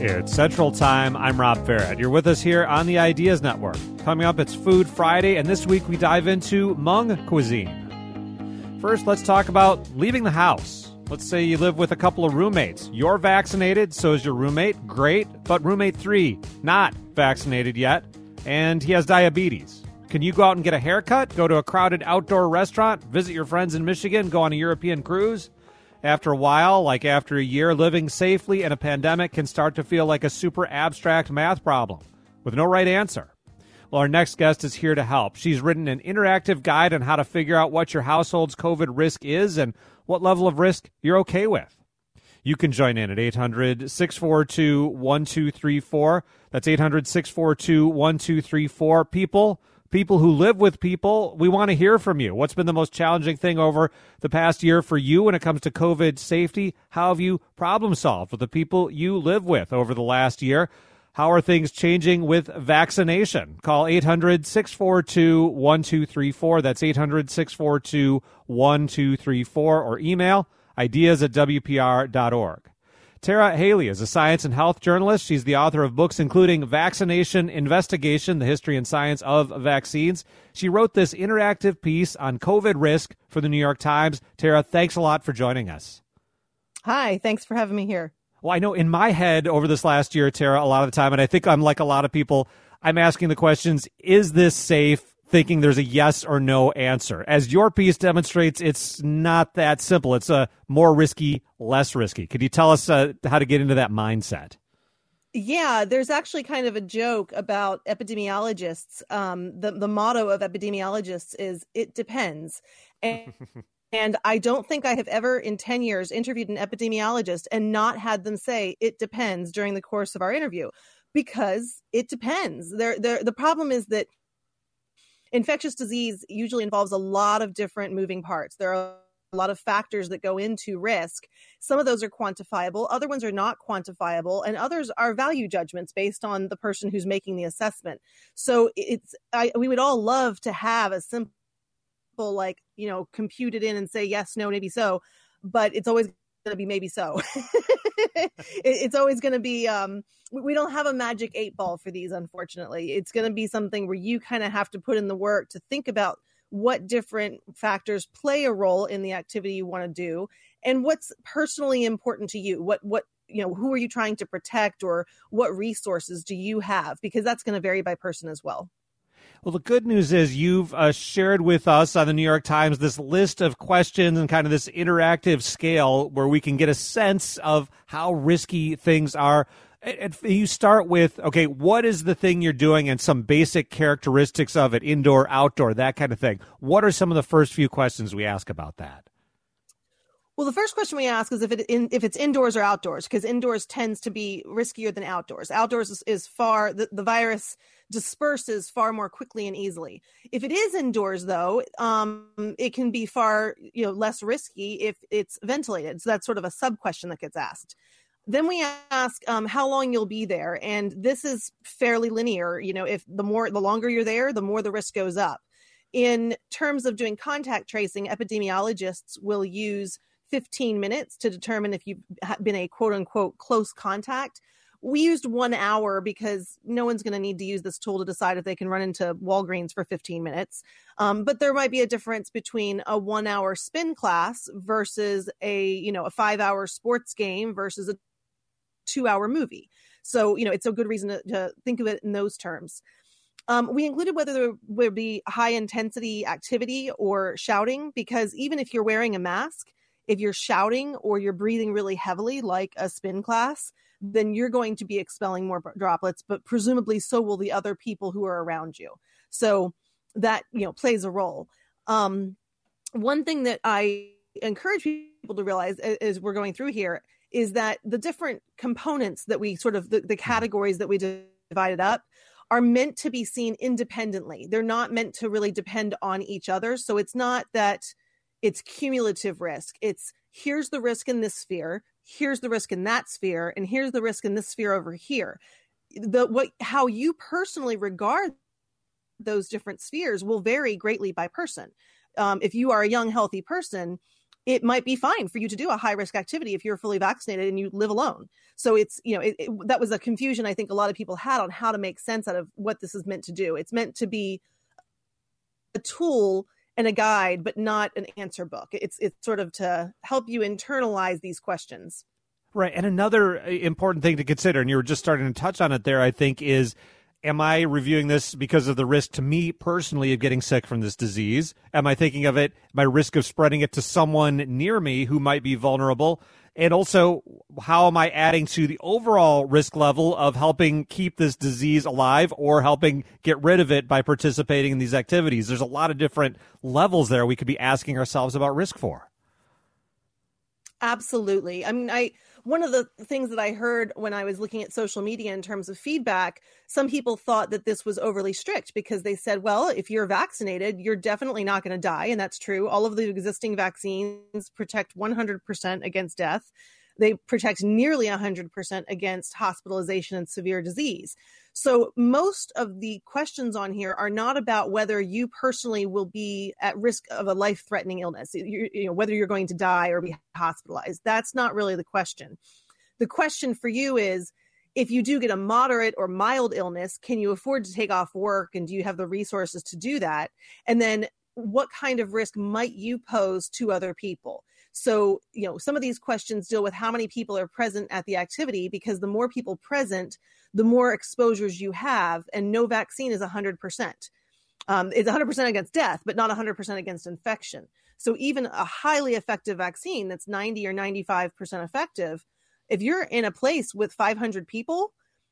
It's Central Time. I'm Rob Farrett. You're with us here on the Ideas Network. Coming up, it's Food Friday, and this week we dive into Hmong cuisine. First, let's talk about leaving the house. Let's say you live with a couple of roommates. You're vaccinated, so is your roommate. Great. But roommate 3, not vaccinated yet, and he has diabetes. Can you go out and get a haircut, go to a crowded outdoor restaurant, visit your friends in Michigan, go on a European cruise? After a while, like after a year, living safely in a pandemic can start to feel like a super abstract math problem with no right answer. Well, our next guest is here to help. She's written an interactive guide on how to figure out what your household's COVID risk is and what level of risk you're okay with. You can join in at 800-642-1234. That's 800-642-1234. People who live with people, we want to hear from you. What's been the most challenging thing over the past year for you when it comes to COVID safety? How have you problem solved with the people you live with over the last year? How are things changing with vaccination? Call 800-642-1234. That's 800-642-1234 or email ideas@wpr.org. Tara Haley is a science and health journalist. She's the author of books including Vaccination Investigation, The History and Science of Vaccines. She wrote this interactive piece on COVID risk for the New York Times. Tara, thanks a lot for joining us. Hi, thanks for having me here. Well, I know in my head over this last year, Tara, a lot of the time, and I think I'm like a lot of people, I'm asking the questions, is this safe? Thinking there's a yes or no answer. As your piece demonstrates, it's not that simple. It's a more risky, less risky. Could you tell us how to get into that mindset? Yeah, there's actually kind of a joke about epidemiologists. The motto of epidemiologists is, it depends. And I don't think I have ever in 10 years interviewed an epidemiologist and not had them say, it depends during the course of our interview, because it depends. The problem is that infectious disease usually involves a lot of different moving parts. There are a lot of factors that go into risk. Some of those are quantifiable, other ones are not quantifiable, and others are value judgments based on the person who's making the assessment. So we would all love to have a simple, compute it in and say yes, no, maybe so, but it's always going to be maybe so. It's always going to be, we don't have a magic 8 ball for these, unfortunately. It's going to be something where you kind of have to put in the work to think about what different factors play a role in the activity you want to do and what's personally important to you. Who are you trying to protect, or what resources do you have? Because that's going to vary by person as well. Well, the good news is you've shared with us on the New York Times this list of questions and kind of this interactive scale where we can get a sense of how risky things are. And you start with, okay, what is the thing you're doing and some basic characteristics of it, indoor, outdoor, that kind of thing. What are some of the first few questions we ask about that? Well, the first question we ask is if it's indoors or outdoors, because indoors tends to be riskier than outdoors. Outdoors is far, the virus disperses far more quickly and easily. If it is indoors, though, it can be far less risky if it's ventilated. So that's sort of a sub question that gets asked. Then we ask how long you'll be there, and this is fairly linear. If the longer you're there, the more the risk goes up. In terms of doing contact tracing, epidemiologists will use 15 minutes to determine if you've been a quote unquote close contact. We used 1 hour because no one's going to need to use this tool to decide if they can run into Walgreens for 15 minutes. But there might be a difference between a 1 hour spin class versus a 5-hour sports game versus a 2-hour movie. So, it's a good reason to think of it in those terms. We included whether there would be high intensity activity or shouting, because even if you're wearing a mask, if you're shouting or you're breathing really heavily, like a spin class, then you're going to be expelling more droplets, but presumably so will the other people who are around you. So that, plays a role. One thing that I encourage people to realize as we're going through here is that the different components that we sort of, the categories that we divided up are meant to be seen independently. They're not meant to really depend on each other. So it's not that it's cumulative risk. It's here's the risk in this sphere, here's the risk in that sphere, and here's the risk in this sphere over here. How you personally regard those different spheres will vary greatly by person. If you are a young, healthy person, it might be fine for you to do a high risk activity if you're fully vaccinated and you live alone. So it's, that was a confusion I think a lot of people had on how to make sense out of what this is meant to do. It's meant to be a tool and a guide, but not an answer book. It's sort of to help you internalize these questions. Right. And another important thing to consider, and you were just starting to touch on it there, I think, is, am I reviewing this because of the risk to me personally of getting sick from this disease? Am I thinking of it, my risk of spreading it to someone near me who might be vulnerable? And also, how am I adding to the overall risk level of helping keep this disease alive or helping get rid of it by participating in these activities? There's a lot of different levels there we could be asking ourselves about risk for. Absolutely. I mean, one of the things that I heard when I was looking at social media in terms of feedback, some people thought that this was overly strict because they said, well, if you're vaccinated, you're definitely not going to die. And that's true. All of the existing vaccines protect 100% against death. They protect nearly 100% against hospitalization and severe disease. So most of the questions on here are not about whether you personally will be at risk of a life-threatening illness, whether you're going to die or be hospitalized. That's not really the question. The question for you is, if you do get a moderate or mild illness, can you afford to take off work, and do you have the resources to do that? And then what kind of risk might you pose to other people? So, some of these questions deal with how many people are present at the activity, because the more people present, the more exposures you have, and no vaccine is 100%. It's 100% against death, but not 100% against infection. So even a highly effective vaccine that's 90 or 95% effective, if you're in a place with 500 people,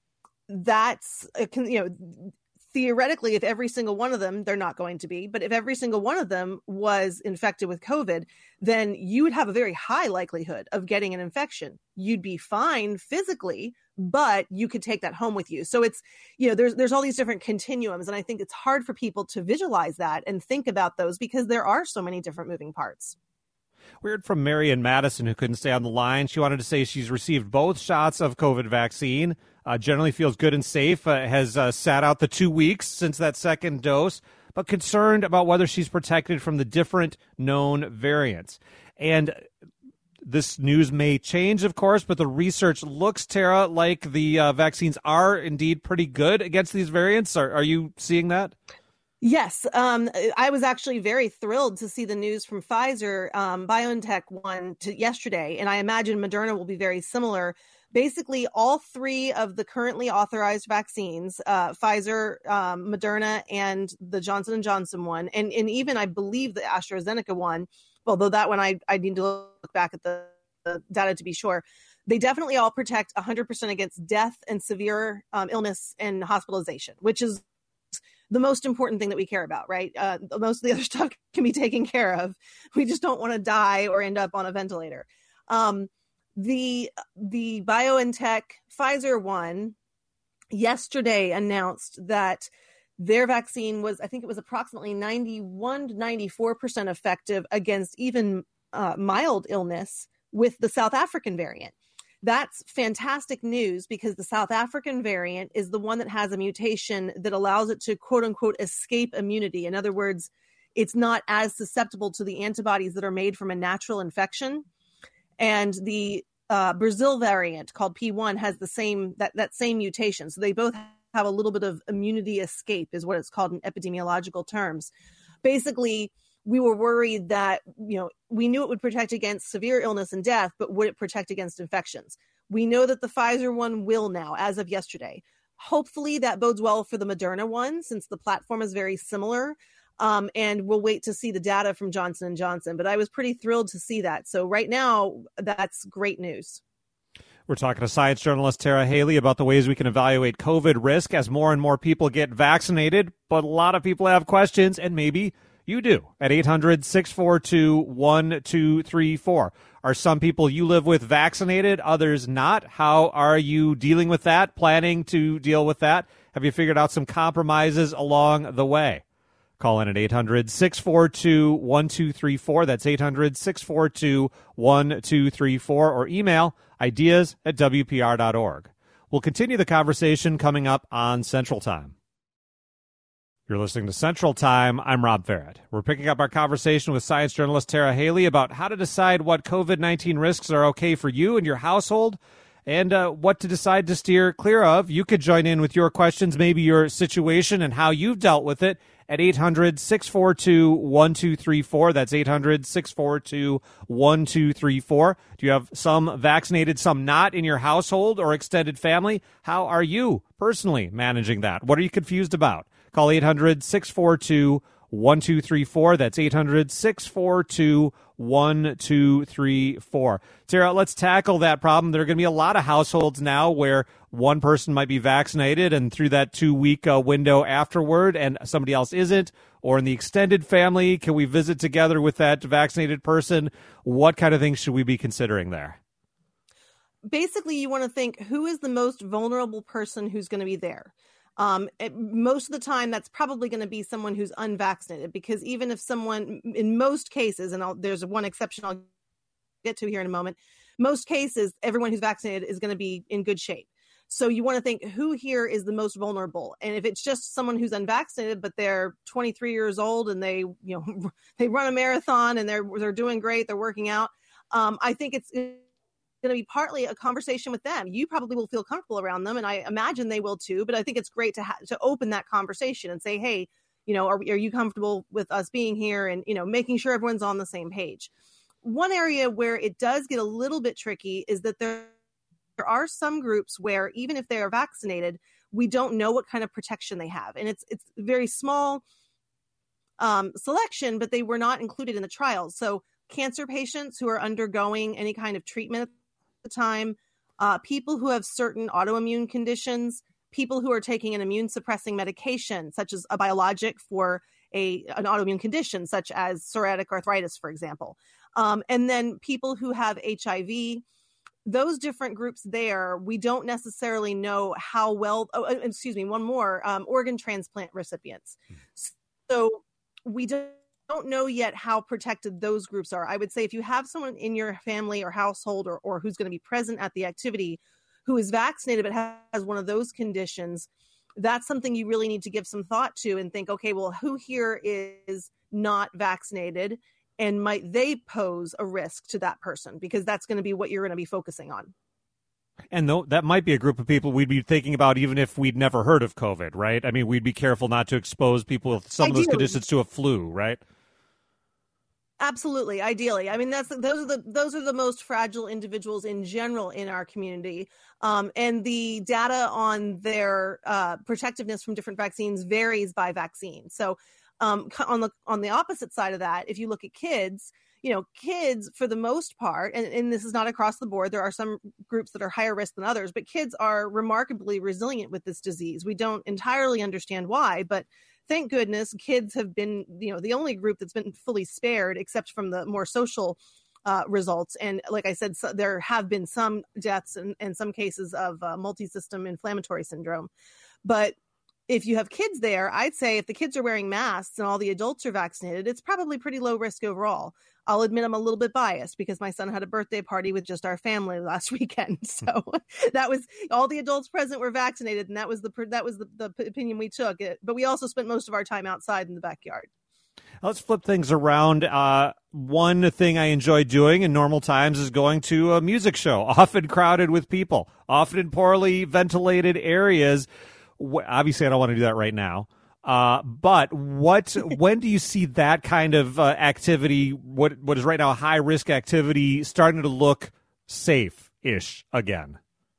that's, theoretically, if every single one of them, they're not going to be, but if every single one of them was infected with COVID, then you would have a very high likelihood of getting an infection. You'd be fine physically, but you could take that home with you. So it's, there's all these different continuums. And I think it's hard for people to visualize that and think about those because there are so many different moving parts. We heard from Mary in Madison, who couldn't stay on the line. She wanted to say she's received both shots of COVID vaccine, generally feels good and safe, has sat out the 2 weeks since that second dose, but concerned about whether she's protected from the different known variants. And this news may change, of course, but the research looks, Tara, like the vaccines are indeed pretty good against these variants. Are you seeing that? Yes. I was actually very thrilled to see the news from Pfizer, BioNTech one yesterday, and I imagine Moderna will be very similar. Basically, all three of the currently authorized vaccines, Pfizer, Moderna, and the Johnson & Johnson one, and even I believe the AstraZeneca one, although that one I need to look back at the data to be sure, they definitely all protect 100% against death and severe illness and hospitalization, which is the most important thing that we care about, right? Most of the other stuff can be taken care of. We just don't want to die or end up on a ventilator. The BioNTech Pfizer one yesterday announced that their vaccine was, I think it was approximately 91 to 94% effective against even mild illness with the South African variant. That's fantastic news because the South African variant is the one that has a mutation that allows it to, quote unquote, escape immunity. In other words, it's not as susceptible to the antibodies that are made from a natural infection. And the Brazil variant called P1 has the same, that same mutation. So they both have a little bit of immunity escape is what it's called in epidemiological terms. Basically, we were worried that, we knew it would protect against severe illness and death, but would it protect against infections? We know that the Pfizer one will now, as of yesterday. Hopefully that bodes well for the Moderna one, since the platform is very similar. And we'll wait to see the data from Johnson & Johnson. But I was pretty thrilled to see that. So right now, that's great news. We're talking to science journalist Tara Haley about the ways we can evaluate COVID risk as more and more people get vaccinated. But a lot of people have questions, and maybe you do, at 800-642-1234. Are some people you live with vaccinated, others not? How are you dealing with that, planning to deal with that? Have you figured out some compromises along the way? Call in at 800-642-1234. That's 800-642-1234. Or email ideas@wpr.org. We'll continue the conversation coming up on Central Time. You're listening to Central Time. I'm Rob Ferret. We're picking up our conversation with science journalist Tara Haley about how to decide what COVID-19 risks are okay for you and your household and what to decide to steer clear of. You could join in with your questions, maybe your situation and how you've dealt with it at 800-642-1234. That's 800-642-1234. Do you have some vaccinated, some not in your household or extended family? How are you personally managing that? What are you confused about? Call 800-642-1234. That's 800-642-1234. Tara, let's tackle that problem. There are going to be a lot of households now where one person might be vaccinated and through that 2-week window afterward and somebody else isn't. Or in the extended family, can we visit together with that vaccinated person? What kind of things should we be considering there? Basically, you want to think, who is the most vulnerable person who's going to be there? Most of the time, that's probably going to be someone who's unvaccinated, because even if someone, in most cases, and there's one exception I'll get to here in a moment, most cases, everyone who's vaccinated is going to be in good shape. So you want to think, who here is the most vulnerable? And if it's just someone who's unvaccinated, but they're 23 years old and they run a marathon and they're doing great, they're working out, I think it's going to be partly a conversation with them. You probably will feel comfortable around them, and I imagine they will too. But I think it's great to open that conversation and say, hey, are you comfortable with us being here, and making sure everyone's on the same page. One area where it does get a little bit tricky is that there are some groups where even if they are vaccinated, we don't know what kind of protection they have, and it's very small selection, but they were not included in the trials. So cancer patients who are undergoing any kind of treatment at the time, people who have certain autoimmune conditions, people who are taking an immune suppressing medication, such as a biologic for an autoimmune condition, such as psoriatic arthritis, for example. And then people who have HIV, those different groups there, we don't necessarily know how well, one more, organ transplant recipients. So we don't know yet how protected those groups are. I would say if you have someone in your family or household or who's going to be present at the activity who is vaccinated but has one of those conditions, that's something you really need to give some thought to and think, okay, well, who here is not vaccinated and might they pose a risk to that person? Because that's going to be what you're going to be focusing on. And that might be a group of people we'd be thinking about even if we'd never heard of COVID, right? I mean, we'd be careful not to expose people with some of those conditions to a flu, right? Absolutely. Ideally. I mean, those are the most fragile individuals in general in our community. And the data on their protectiveness from different vaccines varies by vaccine. So on the opposite side of that, if you look at kids, kids for the most part, and this is not across the board, there are some groups that are higher risk than others, but kids are remarkably resilient with this disease. We don't entirely understand why, but thank goodness kids have been, the only group that's been fully spared, except from the more social results. And like I said, there have been some deaths and some cases of multi-system inflammatory syndrome. But if you have kids there, I'd say if the kids are wearing masks and all the adults are vaccinated, it's probably pretty low risk overall. I'll admit I'm a little bit biased because my son had a birthday party with just our family last weekend. So that was all the adults present were vaccinated. And that was the opinion we took. But we also spent most of our time outside in the backyard. Let's flip things around. One thing I enjoy doing in normal times is going to a music show, often crowded with people, often in poorly ventilated areas. Obviously, I don't want to do that right now. But when do you see that kind of activity, what is right now a high-risk activity, starting to look safe-ish again?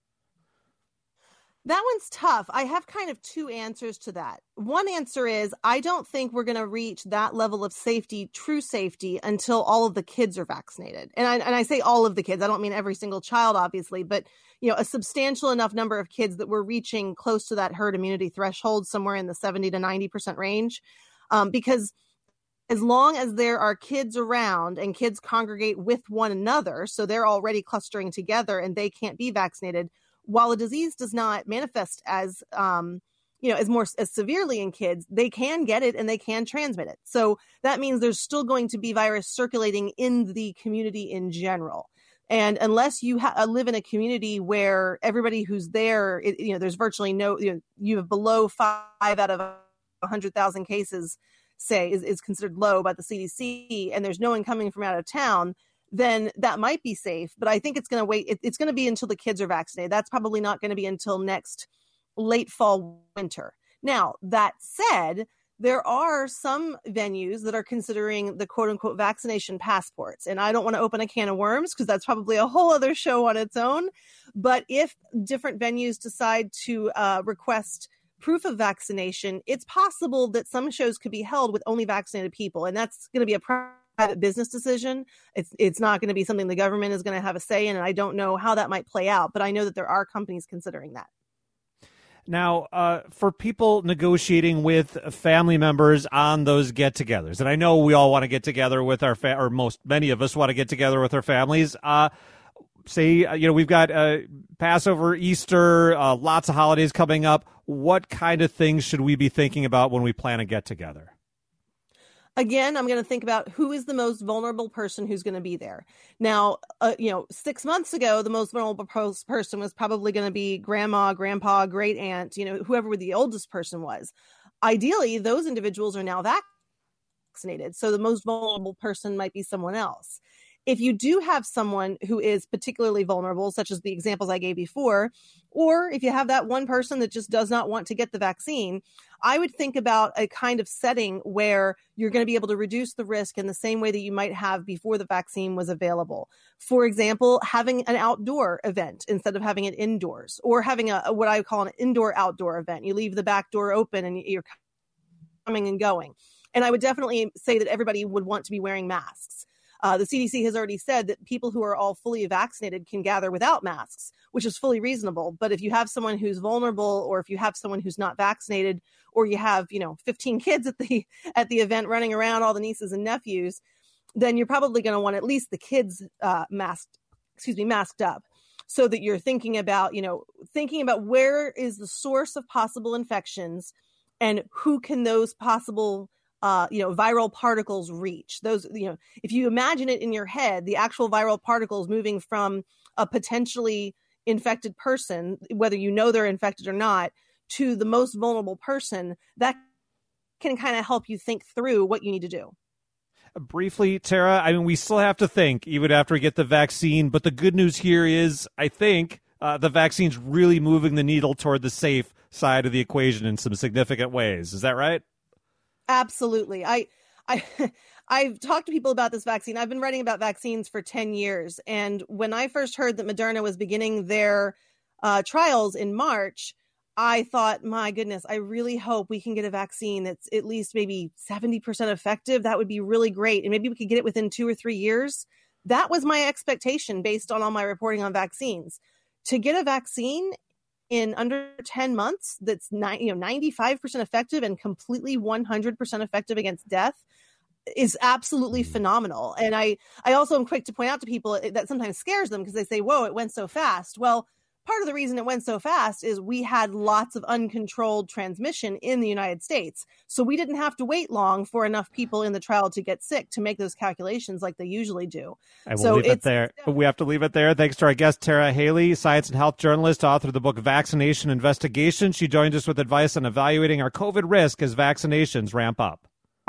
That one's tough. I have kind of two answers to that. One answer is I don't think we're going to reach that level of safety, true safety, until all of the kids are vaccinated. And I say all of the kids. I don't mean every single child, obviously, but a substantial enough number of kids that we're reaching close to that herd immunity threshold, somewhere in the 70 to 90% range. Because as long as there are kids around and kids congregate with one another, so they're already clustering together and they can't be vaccinated, while a disease does not manifest as severely in kids, they can get it and they can transmit it. So that means there's still going to be virus circulating in the community in general. And unless you live in a community where everybody who's there, there's virtually no, you have below 5 out of 100,000 cases say is considered low by the CDC, and there's no one coming from out of town, then that might be safe. But I think it's going to wait. It's going to be until the kids are vaccinated. That's probably not going to be until next late fall, winter. Now, that said, there are some venues that are considering the quote unquote vaccination passports. And I don't want to open a can of worms because that's probably a whole other show on its own. But if different venues decide to request proof of vaccination, it's possible that some shows could be held with only vaccinated people. And that's going to be a private business decision. It's not going to be something the government is going to have a say in. And I don't know how that might play out. But I know that there are companies considering that. Now, for people negotiating with family members on those get-togethers, and I know we all want to get together with our many of us want to get together with our families. We've got Passover, Easter, lots of holidays coming up. What kind of things should we be thinking about when we plan a get-together? Again, I'm going to think about who is the most vulnerable person who's going to be there. Now, 6 months ago, the most vulnerable person was probably going to be grandma, grandpa, great aunt, whoever the oldest person was. Ideally, those individuals are now vaccinated. So the most vulnerable person might be someone else. If you do have someone who is particularly vulnerable, such as the examples I gave before, or if you have that one person that just does not want to get the vaccine, I would think about a kind of setting where you're going to be able to reduce the risk in the same way that you might have before the vaccine was available. For example, having an outdoor event instead of having it indoors, or having what I call an indoor-outdoor event. You leave the back door open and you're coming and going. And I would definitely say that everybody would want to be wearing masks. The CDC has already said that people who are all fully vaccinated can gather without masks, which is fully reasonable. But if you have someone who's vulnerable, or if you have someone who's not vaccinated, or you have, 15 kids at the event running around, all the nieces and nephews, then you're probably going to want at least the kids masked up, so that you're thinking about where is the source of possible infections and who can those possible viral particles reach. Those, if you imagine it in your head, the actual viral particles moving from a potentially infected person, whether you know they're infected or not, to the most vulnerable person, that can kind of help you think through what you need to do. Briefly, Tara, we still have to think even after we get the vaccine, but the good news here is I think the vaccine's really moving the needle toward the safe side of the equation in some significant ways. Is that right? Absolutely. I've talked to people about this vaccine. I've been writing about vaccines for 10 years. And when I first heard that Moderna was beginning their trials in March, I thought, my goodness, I really hope we can get a vaccine that's at least maybe 70% effective. That would be really great. And maybe we could get it within 2 or 3 years. That was my expectation based on all my reporting on vaccines. To get a vaccine in under 10 months that's 95% effective and completely 100% effective against death is absolutely phenomenal. And I also am quick to point out to people that sometimes scares them because they say, whoa, it went so fast. Well, part of the reason it went so fast is we had lots of uncontrolled transmission in the United States. So we didn't have to wait long for enough people in the trial to get sick to make those calculations like they usually do. I will leave it there. We have to leave it there. Thanks to our guest, Tara Haley, science and health journalist, author of the book Vaccination Investigation. She joined us with advice on evaluating our COVID risk as vaccinations ramp up.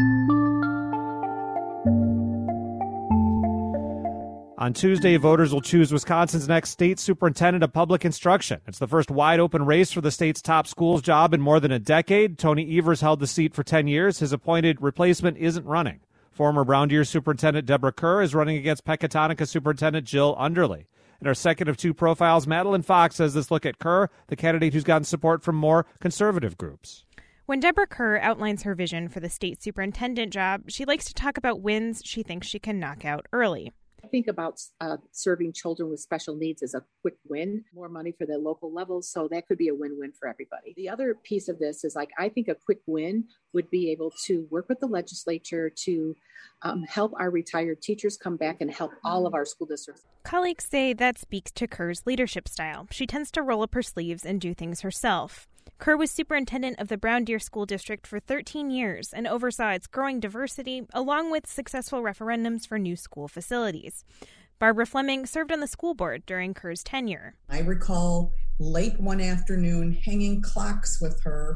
On Tuesday, voters will choose Wisconsin's next state superintendent of public instruction. It's the first wide-open race for the state's top schools job in more than a decade. Tony Evers held the seat for 10 years. His appointed replacement isn't running. Former Brown Deer Superintendent Deborah Kerr is running against Pecatonica Superintendent Jill Underley. In our second of two profiles, Madeline Fox has this look at Kerr, the candidate who's gotten support from more conservative groups. When Deborah Kerr outlines her vision for the state superintendent job, she likes to talk about wins she thinks she can knock out early. I think about serving children with special needs as a quick win, more money for the local levels. So that could be a win-win for everybody. The other piece of this is I think a quick win would be able to work with the legislature to help our retired teachers come back and help all of our school districts. Colleagues say that speaks to Kerr's leadership style. She tends to roll up her sleeves and do things herself. Kerr was superintendent of the Brown Deer School District for 13 years and oversaw its growing diversity, along with successful referendums for new school facilities. Barbara Fleming served on the school board during Kerr's tenure. I recall late one afternoon hanging clocks with her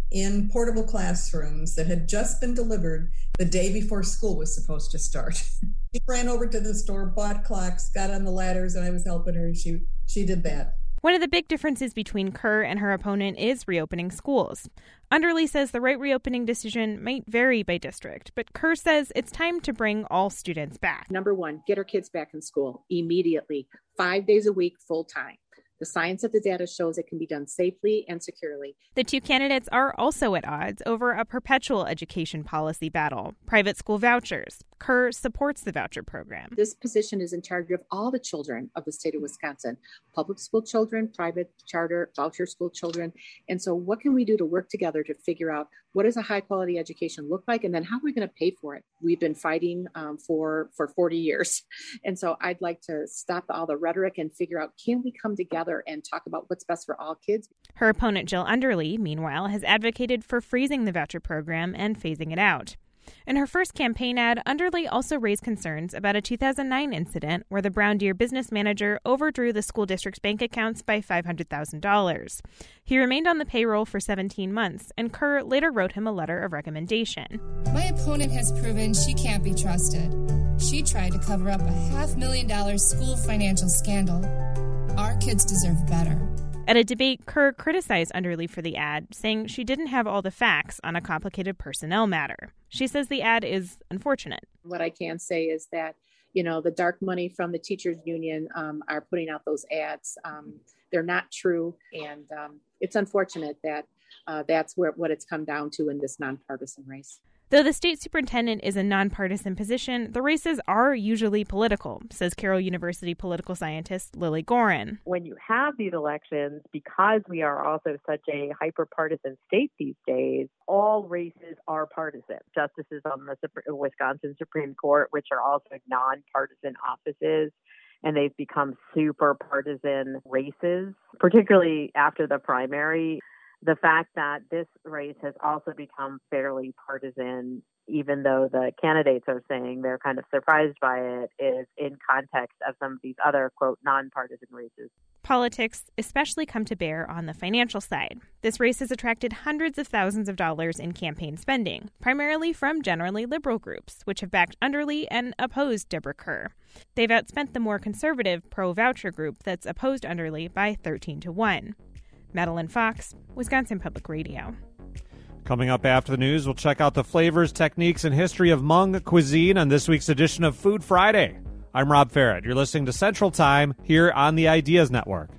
in portable classrooms that had just been delivered the day before school was supposed to start. She ran over to the store, bought clocks, got on the ladders, and I was helping her, and she did that. One of the big differences between Kerr and her opponent is reopening schools. Underly says the right reopening decision might vary by district, but Kerr says it's time to bring all students back. Number one, get our kids back in school immediately, 5 days a week, full time. The science of the data shows it can be done safely and securely. The two candidates are also at odds over a perpetual education policy battle, private school vouchers. Kerr supports the voucher program. This position is in charge of all the children of the state of Wisconsin, public school children, private charter, voucher school children. And so what can we do to work together to figure out what does a high quality education look like? And then how are we going to pay for it? We've been fighting for 40 years. And so I'd like to stop all the rhetoric and figure out, can we come together and talk about what's best for all kids? Her opponent, Jill Underly, meanwhile, has advocated for freezing the voucher program and phasing it out. In her first campaign ad, Underly also raised concerns about a 2009 incident where the Brown Deer business manager overdrew the school district's bank accounts by $500,000. He remained on the payroll for 17 months, and Kerr later wrote him a letter of recommendation. My opponent has proven she can't be trusted. She tried to cover up a $500,000 school financial scandal. Our kids deserve better. At a debate, Kerr criticized Underly for the ad, saying she didn't have all the facts on a complicated personnel matter. She says the ad is unfortunate. What I can say is that, the dark money from the teachers union are putting out those ads. They're not true. And it's unfortunate that that's what it's come down to in this nonpartisan race. Though the state superintendent is a nonpartisan position, the races are usually political, says Carroll University political scientist Lily Gorin. When you have these elections, because we are also such a hyper-partisan state these days, all races are partisan. Justices on the Wisconsin Supreme Court, which are also nonpartisan offices, and they've become super partisan races, particularly after the primary. The fact that this race has also become fairly partisan, even though the candidates are saying they're kind of surprised by it, is in context of some of these other, quote, nonpartisan races. Politics especially come to bear on the financial side. This race has attracted hundreds of thousands of dollars in campaign spending, primarily from generally liberal groups, which have backed Underly and opposed Deborah Kerr. They've outspent the more conservative pro-voucher group that's opposed Underly by 13-1. Madeline Fox, Wisconsin Public Radio. Coming up after the news, we'll check out the flavors, techniques, and history of Hmong cuisine on this week's edition of Food Friday. I'm Rob Farrett. You're listening to Central Time here on the Ideas Network.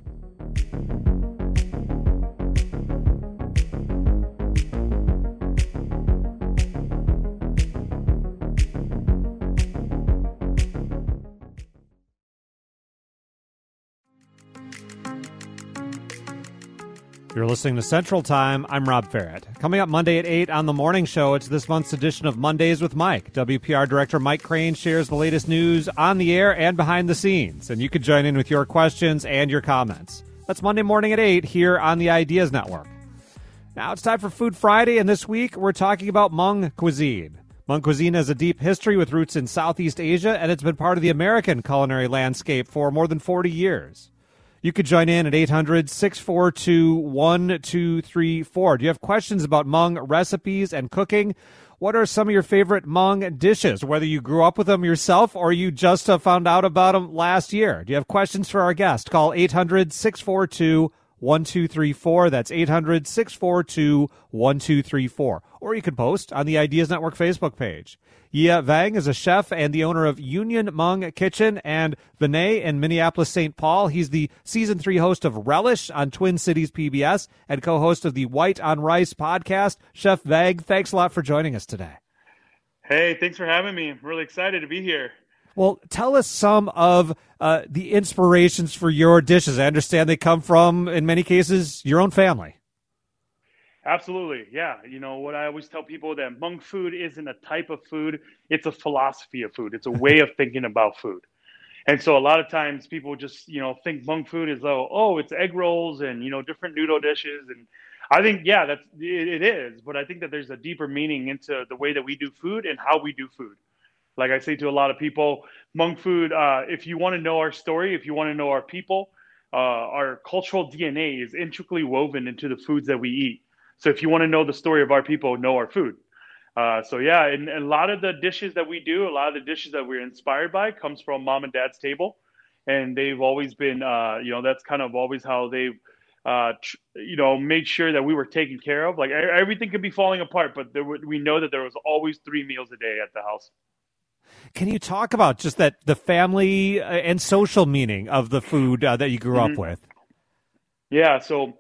You're listening to Central Time. I'm Rob Farrett. Coming up Monday at 8 on The Morning Show, it's this month's edition of Mondays with Mike. WPR Director Mike Crane shares the latest news on the air and behind the scenes. And you can join in with your questions and your comments. That's Monday morning at 8 here on the Ideas Network. Now it's time for Food Friday, and this week we're talking about Hmong cuisine. Hmong cuisine has a deep history with roots in Southeast Asia, and it's been part of the American culinary landscape for more than 40 years. You could join in at 800-642-1234. Do you have questions about Hmong recipes and cooking? What are some of your favorite Hmong dishes, whether you grew up with them yourself or you just found out about them last year? Do you have questions for our guest? Call 800-642-1234. That's 800-642-1234. Or you can post on the Ideas Network Facebook page. Yia Vang is a chef and the owner of Union Hmong Kitchen and Vinay in Minneapolis, St. Paul. He's the Season 3 host of Relish on Twin Cities PBS and co-host of the White on Rice podcast. Chef Vang, thanks a lot for joining us today. Hey, thanks for having me. I'm really excited to be here. Well, tell us some of the inspirations for your dishes. I understand they come from, in many cases, your own family. Absolutely. Yeah. What I always tell people that Hmong food isn't a type of food. It's a philosophy of food. It's a way of thinking about food. And so a lot of times people just, think Hmong food is, it's egg rolls and, different noodle dishes. And I think, yeah, it is. But I think that there's a deeper meaning into the way that we do food and how we do food. Like I say to a lot of people, Hmong food, if you want to know our story, if you want to know our people, our cultural DNA is intricately woven into the foods that we eat. So if you want to know the story of our people, know our food. So yeah, and a lot of the dishes that we do, a lot of the dishes that we're inspired by comes from mom and dad's table. And they've always been, that's kind of always how they've, made sure that we were taken care of. Like everything could be falling apart, but we know that there was always 3 meals a day at the house. Can you talk about just the family and social meaning of the food that you grew up with? Yeah. So,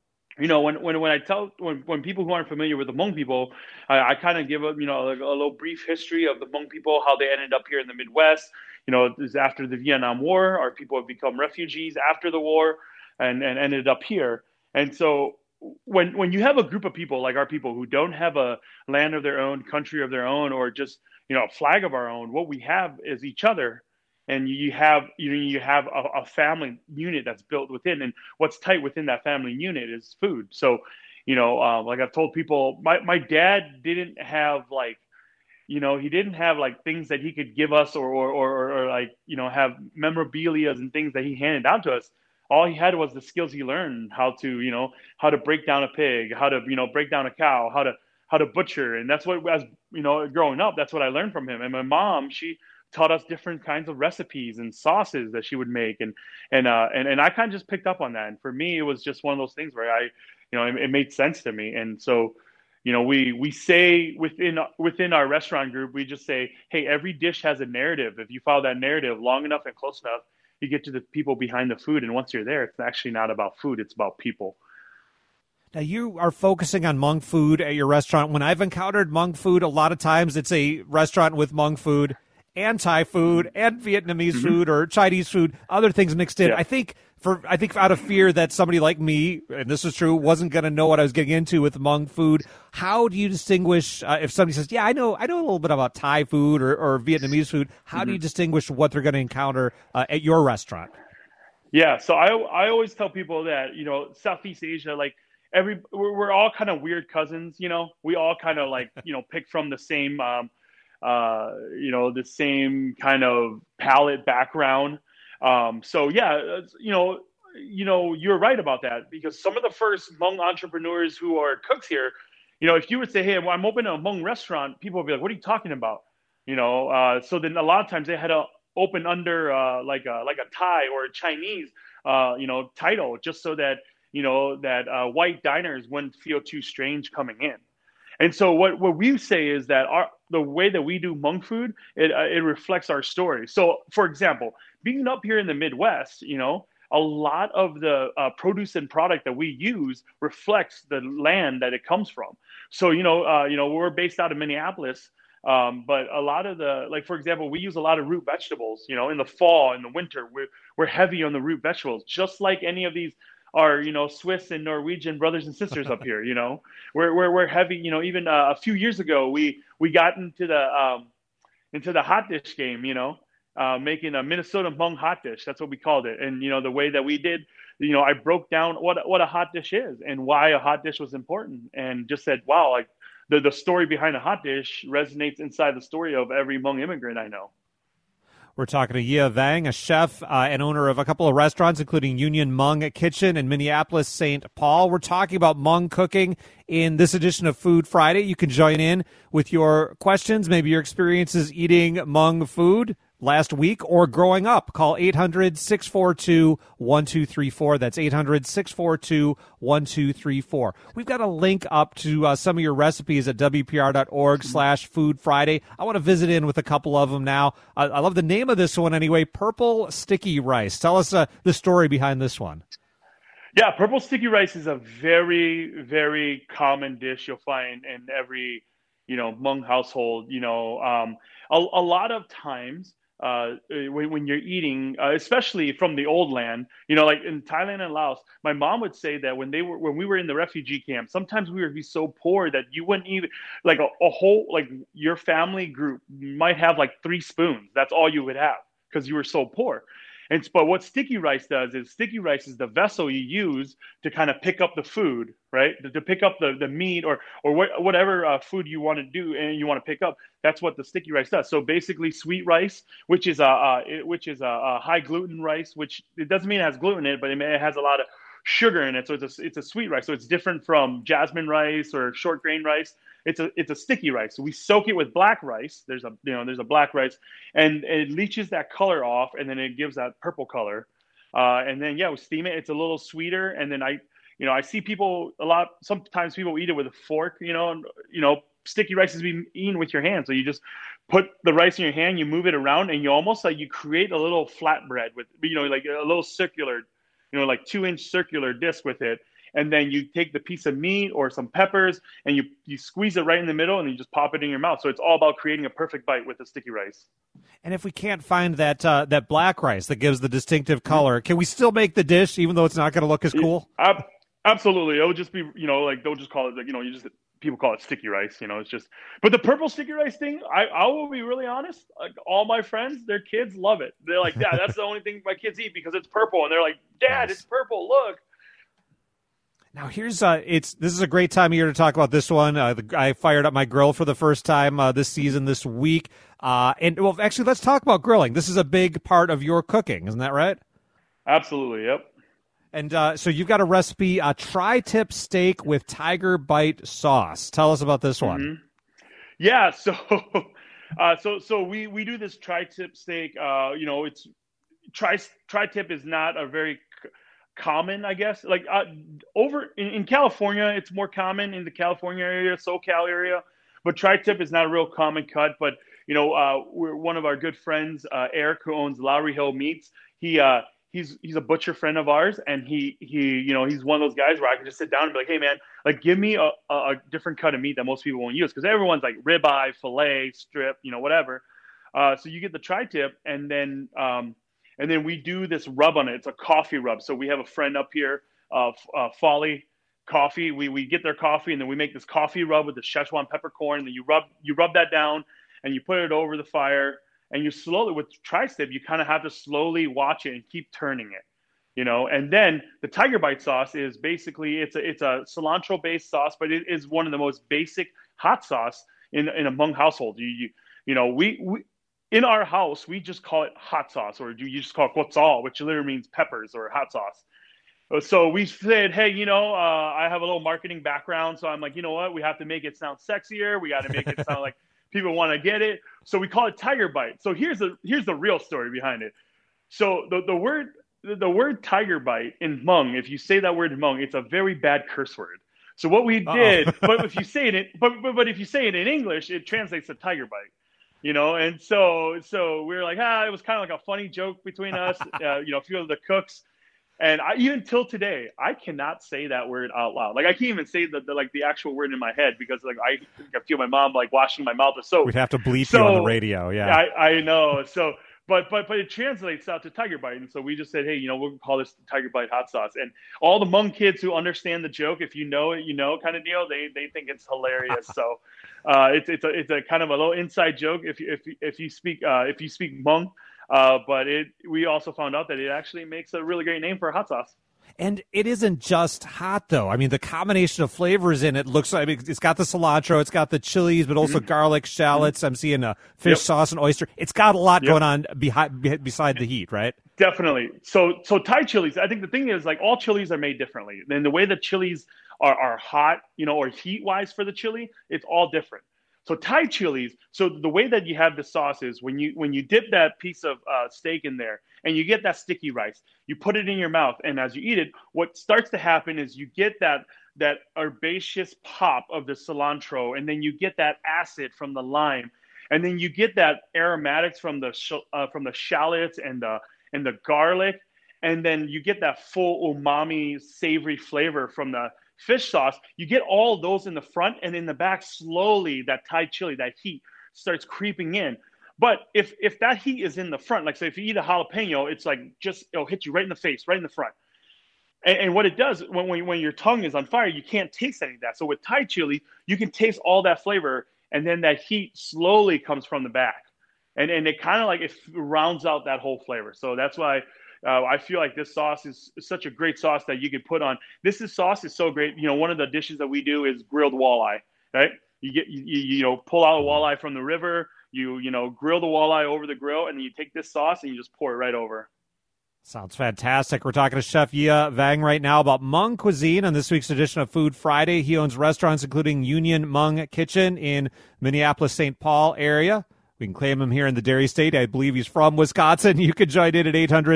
when people who aren't familiar with the Hmong people, I kind of give a little brief history of the Hmong people, how they ended up here in the Midwest. This after the Vietnam War, our people have become refugees after the war and ended up here. And so when you have a group of people like our people who don't have a land of their own, country of their own, or just, a flag of our own, what we have is each other. And you have a family unit that's built within, and what's tight within that family unit is food. So, like I've told people, my dad didn't have he didn't have things that he could give us or have memorabilia and things that he handed down to us. All he had was the skills he learned, how to break down a pig, how to break down a cow, how to butcher, and that's what, as growing up, that's what I learned from him. And my mom, she taught us different kinds of recipes and sauces that she would make. And I kind of just picked up on that. And for me, it was just one of those things where it made sense to me. And so, we say within our restaurant group, we just say, hey, every dish has a narrative. If you follow that narrative long enough and close enough, you get to the people behind the food. And once you're there, it's actually not about food. It's about people. Now, you are focusing on Hmong food at your restaurant. When I've encountered Hmong food, a lot of times it's a restaurant with Hmong food and Thai food and Vietnamese food or Chinese food, other things mixed in. Yeah. I think out of fear that somebody like me, and this is true, wasn't going to know what I was getting into with Hmong food. How do you distinguish if somebody says, yeah, I know a little bit about Thai food or Vietnamese food? How do you distinguish what they're going to encounter at your restaurant? Yeah, so I always tell people that, Southeast Asia, we're all kind of weird cousins, we all kind of pick from the same the same kind of palate background. So yeah, you're right about that, because some of the first Hmong entrepreneurs who are cooks here, if you would say, hey, I'm opening a Hmong restaurant, people would be like, what are you talking about? So then a lot of times they had to open under like a Thai or a Chinese, title, just so that, that white diners wouldn't feel too strange coming in. And so what we say is that the way that we do Hmong food, it reflects our story. So, for example, being up here in the Midwest, a lot of the produce and product that we use reflects the land that it comes from. So, we're based out of Minneapolis, but a lot of for example, we use a lot of root vegetables. In the fall, in the winter, we're heavy on the root vegetables, just like any of these our Swiss and Norwegian brothers and sisters up here. We're heavy. Even a few years ago, we got into the hot dish game. Making a Minnesota Hmong hot dish. That's what we called it. And the way that we did, I broke down what a hot dish is and why a hot dish was important, and just said, wow, the story behind a hot dish resonates inside the story of every Hmong immigrant I know. We're talking to Yia Vang, a chef and owner of a couple of restaurants, including Union Hmong Kitchen in Minneapolis, St. Paul. We're talking about Hmong cooking in this edition of Food Friday. You can join in with your questions, maybe your experiences eating Hmong food last week or growing up. Call 800-642-1234. That's 800-642-1234. We've got a link up to some of your recipes at WPR.org/Food Friday. I want to visit in with a couple of them now. I love the name of this one anyway, Purple Sticky Rice. Tell us the story behind this one. Yeah, purple sticky rice is a very, very common dish you'll find in every, Hmong household. A lot of times, when you're eating, especially from the old land, like in Thailand and Laos, my mom would say that when we were in the refugee camp, sometimes we would be so poor that you wouldn't even a whole, your family group might have 3 spoons. That's all you would have because you were so poor. But what sticky rice does is sticky rice is the vessel you use to kind of pick up the food, right? To pick up the meat or whatever food you want to do and you want to pick up. That's what the sticky rice does. So basically, sweet rice, which is a high gluten rice, which it doesn't mean it has gluten in it, but it has a lot of sugar in it. So it's a sweet rice. So it's different from jasmine rice or short grain rice. It's a sticky rice. So we soak it with black rice. There's a black rice, and it leaches that color off, and then it gives that purple color. And then we steam it. It's a little sweeter, and then I see people sometimes people eat it with a fork. Sticky rice is being eaten with your hand. So you just put the rice in your hand, you move it around, and you almost you create a little flatbread with like a little circular, like 2-inch circular disc with it. And then you take the piece of meat or some peppers and you squeeze it right in the middle and you just pop it in your mouth. So it's all about creating a perfect bite with the sticky rice. And if we can't find that black rice that gives the distinctive color, can we still make the dish even though it's not going to look as cool? Absolutely. It would just be, they'll just call it, people call it sticky rice, it's just, but the purple sticky rice thing, I will be really honest. Like all my friends, their kids love it. They're like, Dad, that's the only thing my kids eat because it's purple. And they're like, Dad, It's purple. Look. Now here's this is a great time of year to talk about this one. I fired up my grill for the first time this week. Actually, let's talk about grilling. This is a big part of your cooking, isn't that right? Absolutely, yep. And so you've got a recipe, tri-tip steak with tiger bite sauce. Tell us about this one. Mm-hmm. Yeah, so we do this tri-tip steak. It's tri-tip is not a very common, I guess. Like over in California, it's more common in the California area, SoCal area. But tri-tip is not a real common cut. But we're one of our good friends, Eric, who owns Lowry Hill Meats. He's a butcher friend of ours, and he's one of those guys where I can just sit down and be like, hey man, like give me a different cut of meat that most people won't use, because everyone's like ribeye, fillet, strip, whatever. So you get the tri-tip, and then we do this rub on it. It's a coffee rub. So we have a friend up here, Folly Coffee. We get their coffee, and then we make this coffee rub with the Szechuan peppercorn. And then you rub that down, and you put it over the fire. And you slowly, with tri-tip, you kind of have to slowly watch it and keep turning it, And then the tiger bite sauce is basically it's a cilantro based sauce, but it is one of the most basic hot sauce in a Hmong household. We in our house, we just call it hot sauce, or you just call it quotzal, which literally means peppers or hot sauce. So we said, hey, I have a little marketing background. So I'm like, you know what? We have to make it sound sexier. We got to make it sound like people want to get it. So we call it tiger bite. So here's the real story behind it. So the word tiger bite in Hmong, if you say that word in Hmong, it's a very bad curse word. So what we did, but if you say it in English, it translates to tiger bite. And so we were like, it was kind of like a funny joke between us, a few of the cooks. And even till today, I cannot say that word out loud. Like I can't even say the actual word in my head, because I feel my mom like washing my mouth with soap. We'd have to bleep you on the radio. Yeah, I know. So, but it translates out to tiger bite. And so we just said, hey, we'll call this tiger bite hot sauce. And all the Hmong kids who understand the joke, if you know it, kind of deal, they think it's hilarious. So it's a kind of a little inside joke if you speak Hmong. But we also found out that it actually makes a really great name for a hot sauce. And it isn't just hot, though. I mean, the combination of flavors in it looks like it's got the cilantro, it's got the chilies, but also garlic, shallots. I'm seeing a fish sauce and oyster. It's got a lot going on beside the heat, right? Definitely. So Thai chilies, I think the thing is, like, all chilies are made differently. And the way that chilies are hot, or heat-wise for the chili, it's all different. So Thai chilies, so the way that you have the sauce is when you dip that piece of steak in there and you get that sticky rice, you put it in your mouth, and as you eat it, what starts to happen is you get that herbaceous pop of the cilantro, and then you get that acid from the lime, and then you get that aromatics from the shallots and the garlic, and then you get that full umami savory flavor from the fish sauce. You get all those in the front, and in the back, slowly that Thai chili, that heat starts creeping in. But if that heat is in the front, like say if you eat a jalapeno, it's like it'll hit you right in the face, right in the front. And what it does when your tongue is on fire, you can't taste any of that. So with Thai chili, you can taste all that flavor, and then that heat slowly comes from the back, and it kind of like it rounds out that whole flavor. So that's why I feel like this sauce is such a great sauce that you could put on. Sauce is so great. One of the dishes that we do is grilled walleye, right? You pull out a walleye from the river, you grill the walleye over the grill, and then you take this sauce and you just pour it right over. Sounds fantastic. We're talking to Chef Yi Vang right now about Hmong cuisine on this week's edition of Food Friday. He owns restaurants including Union Hmong Kitchen in Minneapolis-St. Paul area. We can claim him here in the Dairy State. I believe he's from Wisconsin. You can join in at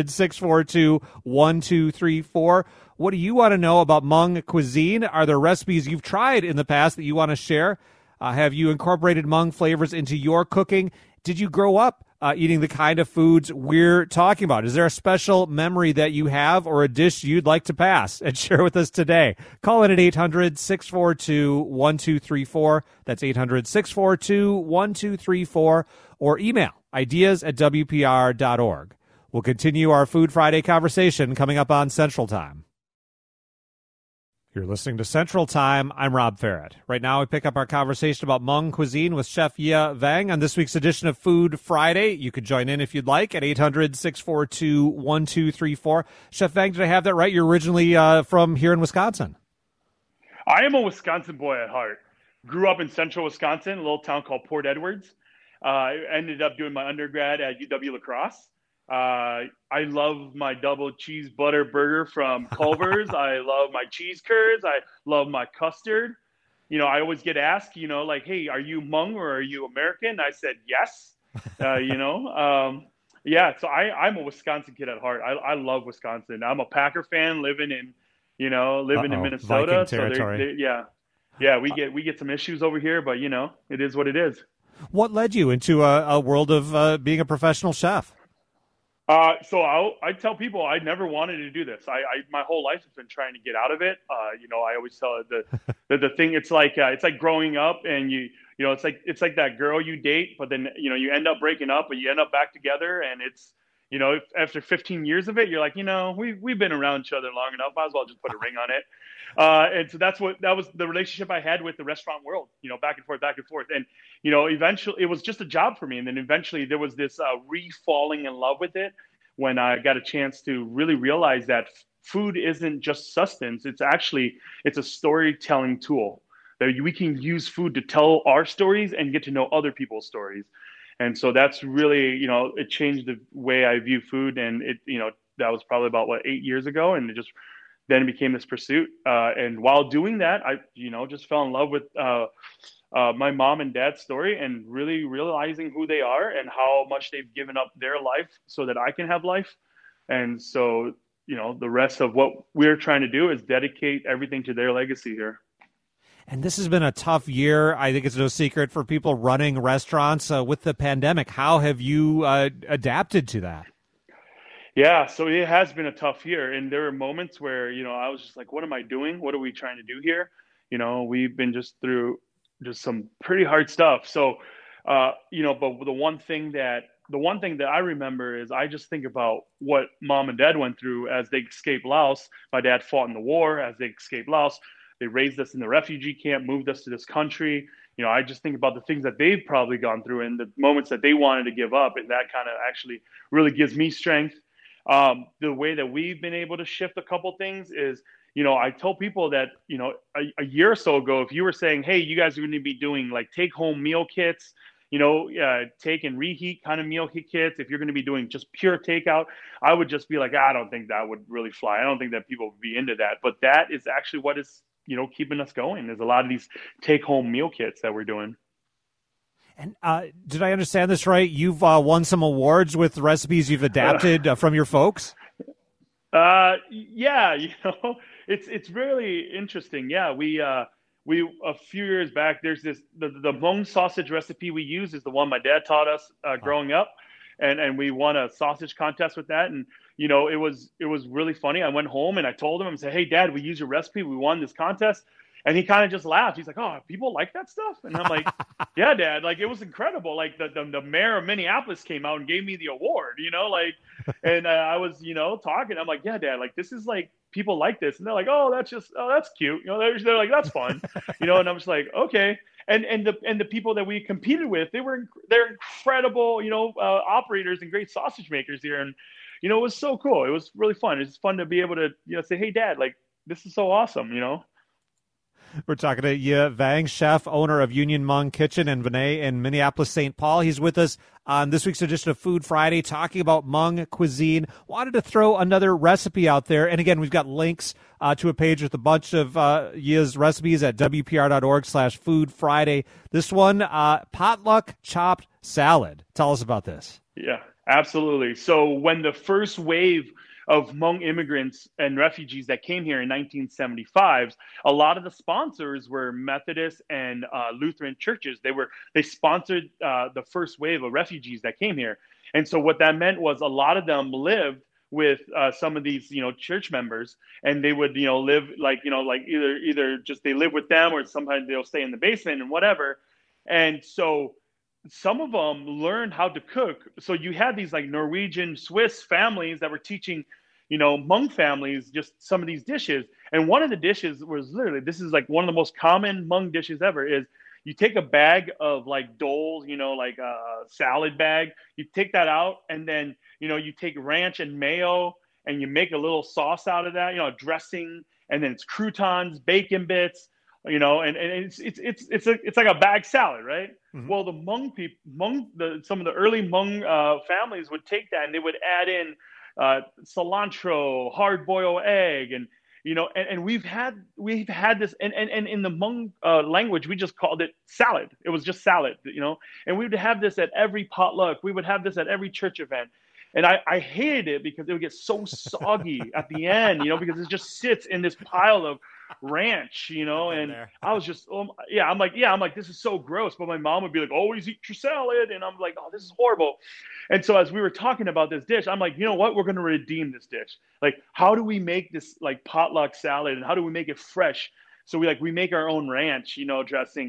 800-642-1234. What do you want to know about Hmong cuisine? Are there recipes you've tried in the past that you want to share? Have you incorporated Hmong flavors into your cooking? Did you grow up eating the kind of foods we're talking about? Is there a special memory that you have or a dish you'd like to pass and share with us today? Call in at 800-642-1234. That's 800-642-1234. Or email ideas@wpr.org. We'll continue our Food Friday conversation coming up on Central Time. You're listening to Central Time. I'm Rob Ferret. Right now, we pick up our conversation about Hmong cuisine with Chef Yi Vang on this week's edition of Food Friday. You could join in if you'd like at 800-642-1234. Chef Vang, did I have that right? You're originally from here in Wisconsin. I am a Wisconsin boy at heart. Grew up in central Wisconsin, a little town called Port Edwards. I ended up doing my undergrad at UW-La Crosse. I love my double cheese butter burger from Culver's. I love my cheese curds. I love my custard. You know, I always get asked, you know, like, hey, are you Hmong or are you American? I said, yes. So I'm a Wisconsin kid at heart. I love Wisconsin. I'm a Packer fan living in Minnesota. Viking territory. We get some issues over here, but you know, it is what it is. What led you into a world of being a professional chef? So I tell people I never wanted to do this. I my whole life has been trying to get out of it. I always tell the thing. It's like growing up, and it's like that girl you date, but then you end up breaking up, but you end up back together, and it's after 15 years of it, you're like we've been around each other long enough. Might as well just put a ring on it. And so that was the relationship I had with the restaurant world. Back and forth, and eventually it was just a job for me. And then eventually there was this re-falling in love with it when I got a chance to really realize that food isn't just sustenance. It's a storytelling tool that we can use food to tell our stories and get to know other people's stories. And so that's really, it changed the way I view food. And that was probably about 8 years ago. And then it became this pursuit. And while doing that, I, just fell in love with my mom and dad's story and really realizing who they are and how much they've given up their life so that I can have life. And so, the rest of what we're trying to do is dedicate everything to their legacy here. And this has been a tough year. I think it's no secret for people running restaurants with the pandemic. How have you adapted to that? Yeah, so it has been a tough year. And there were moments where, I was just like, what am I doing? What are we trying to do here? We've been through some pretty hard stuff. So, but the one thing that I remember is I just think about what mom and dad went through as they escaped Laos. My dad fought in the war as they escaped Laos. They raised us in the refugee camp, moved us to this country. I just think about the things that they've probably gone through and the moments that they wanted to give up. And that kind of actually really gives me strength. The way that we've been able to shift a couple things is, I tell people that, a year or so ago, if you were saying, hey, you guys are going to be doing like take home meal kits, take and reheat kind of meal kits. If you're going to be doing just pure takeout, I would just be like, I don't think that would really fly. I don't think that people would be into that. But that is actually what is, keeping us going. There's a lot of these take home meal kits that we're doing. And did I understand this right? You've won some awards with recipes you've adapted from your folks? Yeah, it's really interesting. Yeah, we a few years back, there's the Hmong sausage recipe we use is the one my dad taught us growing up, and we won a sausage contest with that. And it was really funny. I went home and I told him, I said, hey, Dad, we used your recipe. We won this contest. And he kind of just laughed. He's like, oh, people like that stuff? And I'm like, yeah, Dad, like it was incredible. Like the mayor of Minneapolis came out and gave me the award, and I was, talking. I'm like, yeah, Dad, like this is like people like this. And they're like, oh, that's cute. They're like, that's fun, and I'm just like, okay. And the people that we competed with, they're incredible, operators and great sausage makers here. And, it was so cool. It was really fun. It's fun to be able to, say, hey, Dad, like this is so awesome, We're talking to Ye Vang, chef, owner of Union Hmong Kitchen and Vinay in Minneapolis, St. Paul. He's with us on this week's edition of Food Friday, talking about Hmong cuisine. Wanted to throw another recipe out there. And again, we've got links to a page with a bunch of Ye's recipes at WPR.org/Food Friday. This one, potluck chopped salad. Tell us about this. Yeah, absolutely. So when the first wave of Hmong immigrants and refugees that came here in 1975, a lot of the sponsors were Methodist and Lutheran churches. They sponsored the first wave of refugees that came here. And so what that meant was a lot of them lived with some of these, church members, and they would, live like either just they live with them, or sometimes they'll stay in the basement and whatever. And so some of them learned how to cook. So you had these like Norwegian, Swiss families that were teaching, Hmong families just some of these dishes. And one of the dishes was literally, this is like one of the most common Hmong dishes ever, is you take a bag of like dole, like a salad bag, you take that out, and then, you take ranch and mayo and you make a little sauce out of that, dressing, and then it's croutons, bacon bits, and it's like a bag salad, right? Mm-hmm. Well, the Hmong people, some of the early Hmong families would take that and they would add in cilantro, hard-boiled egg, and we've had this, and in the Hmong language, we just called it salad. It was just salad, and we would have this at every potluck. We would have this at every church event. And I hated it because it would get so soggy at the end, because it just sits in this pile of ranch, and I was just, I'm like, this is so gross. But my mom would be like, always eat your salad. And I'm like, oh, this is horrible. And so as we were talking about this dish, I'm like, you know what? We're going to redeem this dish. Like, how do we make this like potluck salad, and how do we make it fresh? So we make our own ranch, dressing.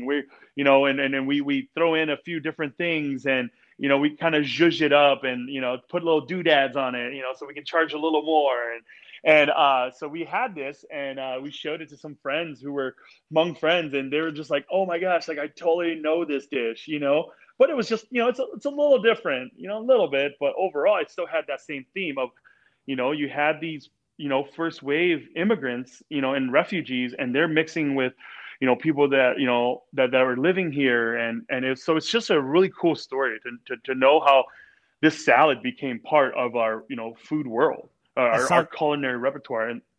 And we throw in a few different things, and we kind of zhuzh it up and, put little doodads on it, so we can charge a little more. And so we had this, and we showed it to some friends who were Hmong friends, and they were just like, oh my gosh, like I totally know this dish, but it was just, it's a little different, a little bit, but overall it still had that same theme of, you had these, first wave immigrants, and refugees, and they're mixing with, people that, that are living here. And it's just a really cool story to know how this salad became part of our, food world, our culinary repertoire. And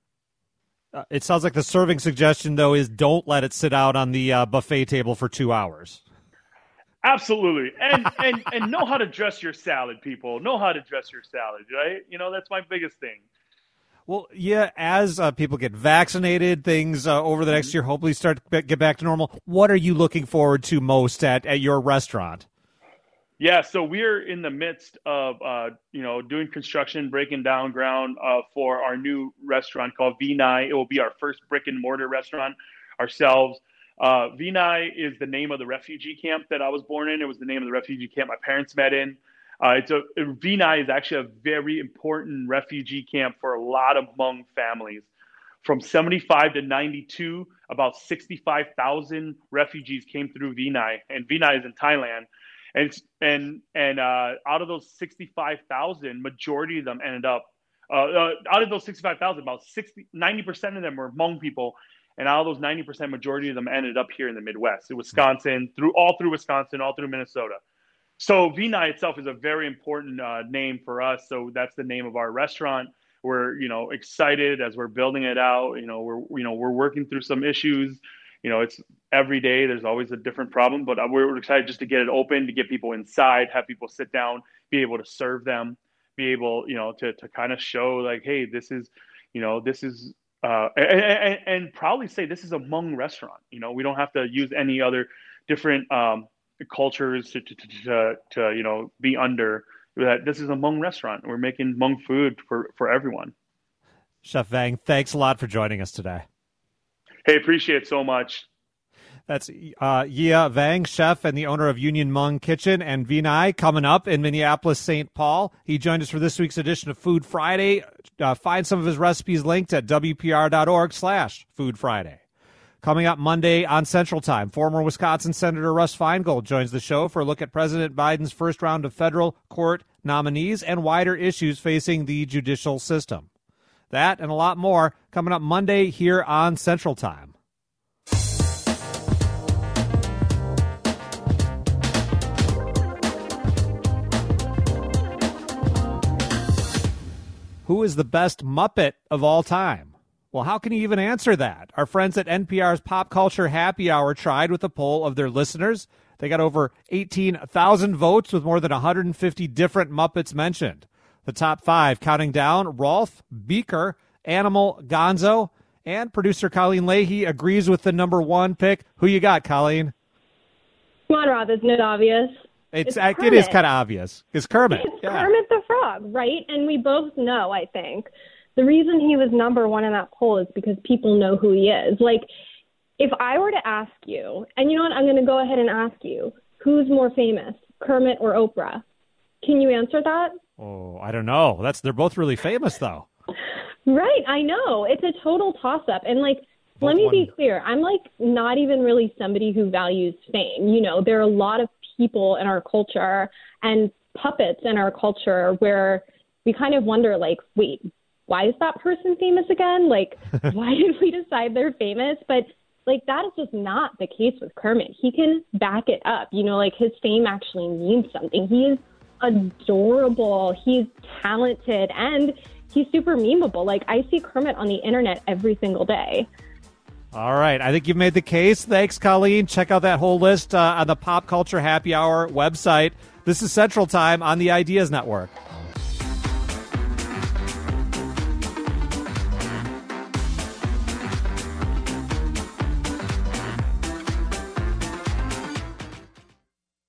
it sounds like the serving suggestion, though, is don't let it sit out on the buffet table for 2 hours. Absolutely. And know how to dress your salad, people. Know how to dress your salad, right? That's my biggest thing. Well, yeah, as people get vaccinated, things over the next year hopefully start to get back to normal. What are you looking forward to most at your restaurant? Yeah, so we're in the midst of, doing construction, breaking down ground for our new restaurant called Vinay. It will be our first brick and mortar restaurant ourselves. Vinay is the name of the refugee camp that I was born in. It was the name of the refugee camp my parents met in. Vinay is actually a very important refugee camp for a lot of Hmong families. From 75 to 92, about 65,000 refugees came through Vinay, and Vinay is in Thailand. And out of those 65,000, majority of them ended up. Out of those 65,000, about 90% of them were Hmong people, and out of those 90%, majority of them ended up here in the Midwest, in Wisconsin, all through Wisconsin, all through Minnesota. So Vinay itself is a very important name for us. So that's the name of our restaurant. We're, excited as we're building it out. We're working through some issues. It's every day. There's always a different problem, but we're excited just to get it open, to get people inside, have people sit down, be able to serve them, be able, to kind of show like, hey, this is, and proudly say this is a Hmong restaurant. We don't have to use any other different cultures to be under that. This is a Hmong restaurant. We're making Hmong food for everyone. Chef Vang, thanks a lot for joining us today. Hey, appreciate it so much. That's Ye Vang, chef and the owner of Union Hmong Kitchen and Vinay, coming up in Minneapolis, St. Paul. He joined us for this week's edition of Food Friday. Find some of his recipes linked at WPR.org/Food Friday. Coming up Monday on Central Time, former Wisconsin Senator Russ Feingold joins the show for a look at President Biden's first round of federal court nominees and wider issues facing the judicial system. That and a lot more coming up Monday here on Central Time. Who is the best Muppet of all time? Well, how can you even answer that? Our friends at NPR's Pop Culture Happy Hour tried with a poll of their listeners. They got over 18,000 votes with more than 150 different Muppets mentioned. The top 5 counting down: Rolf, Beaker, Animal, Gonzo, and producer Colleen Leahy agrees with the number 1 pick. Who you got, Colleen? Come on, Rob, isn't it obvious? It is kind of obvious. It's Kermit. It's Kermit the Frog, right? And we both know, I think, the reason he was number 1 in that poll is because people know who he is. Like, if I were to ask you, and you know what, I'm going to go ahead and ask you, who's more famous, Kermit or Oprah? Can you answer that? Oh, I don't know. They're both really famous, though. Right, I know. It's a total toss-up. And, like, let me be clear. I'm, like, not even really somebody who values fame. You know, there are a lot of people in our culture and puppets in our culture where we kind of wonder, like, wait, why is that person famous again? Like, why did we decide they're famous? But, like, that is just not the case with Kermit. He can back it up. You know, like, his fame actually means something. He is adorable. He's talented. And he's super memeable. Like, I see Kermit on the internet every single day. All right. I think you've made the case. Thanks, Colleen. Check out that whole list on the Pop Culture Happy Hour website. This is Central Time on the Ideas Network.